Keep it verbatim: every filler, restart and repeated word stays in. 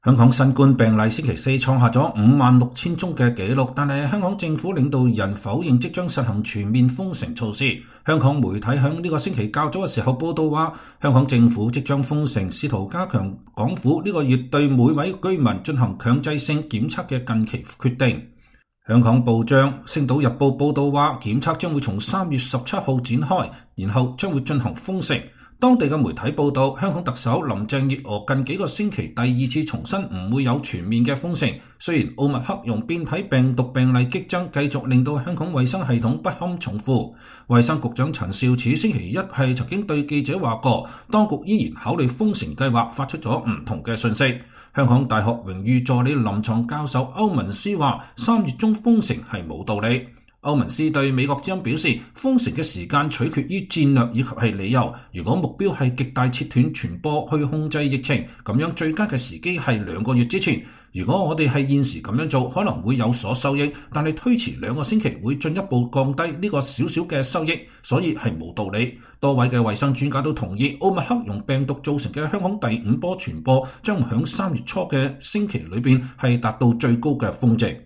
香港新冠病例星期四創下咗五萬六千宗嘅紀錄，但係香港政府領導人否認即將實行全面封城措施。香港媒體響呢個星期較早嘅時候報道話，香港政府即將封城，試圖加強港府呢個月對每位居民進行強制性檢測嘅近期決定。香港報章《星島日報》報道話，檢測將會從三月十七號展開，然後將會進行封城。當地嘅媒體報道，香港特首林鄭月娥近幾個星期第二次重申唔會有全面嘅封城。雖然奧密克戎變體病毒病例激增，繼續令到香港衛生系統不堪重負。衛生局長陳肇始星期一係曾經對記者話過，當局依然考慮封城計劃，發出咗唔同嘅訊息。香港大學榮譽助理臨床教授歐文斯話，三月中封城係冇道理。歐文斯對美國之音表示，封城嘅時間取決於戰略以及係理由。如果目標係極大切斷傳播去控制疫情，咁樣最佳嘅時機係兩個月之前。如果我哋係現時咁樣做，可能會有所收益，但係推遲兩個星期會進一步降低呢個少少嘅收益，所以係冇道理。多位嘅衛生專家都同意，奧密克戎病毒造成嘅香港第五波傳播將響三月初嘅星期裏邊係達到最高嘅峰值。